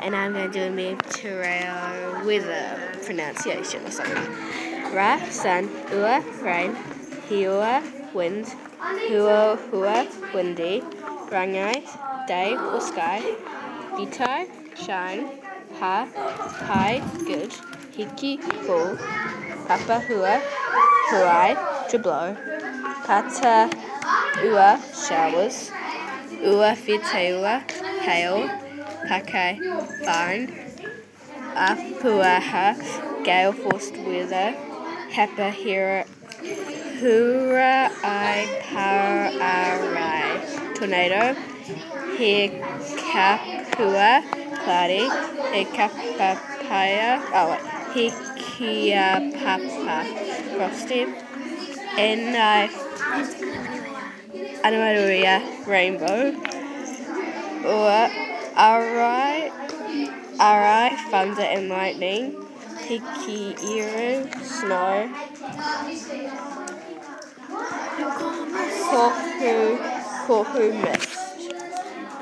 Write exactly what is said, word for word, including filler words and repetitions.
and I'm going to do a Mediterranean weather pronunciation or something. Ra, sun, ua, rain, hiua, wind, hua, hua, windy, rangai, day or sky, vitai, shine, ha, hi, good, hiki, full, papa, hua, huai, to blow, pata, ua, showers, ua, wheteua, hail, pakai, fine, apuaha, gale forced weather, hapa, hira, hura, I, pararai, tornado, he, kapua, cloudy, he, kapapaya, oh wait, he, kia, papa, frosty, and I, Anamaruia, rainbow, or arai, arai, thunder and lightning, hiki, iru, snow, kohu, kohu, mist.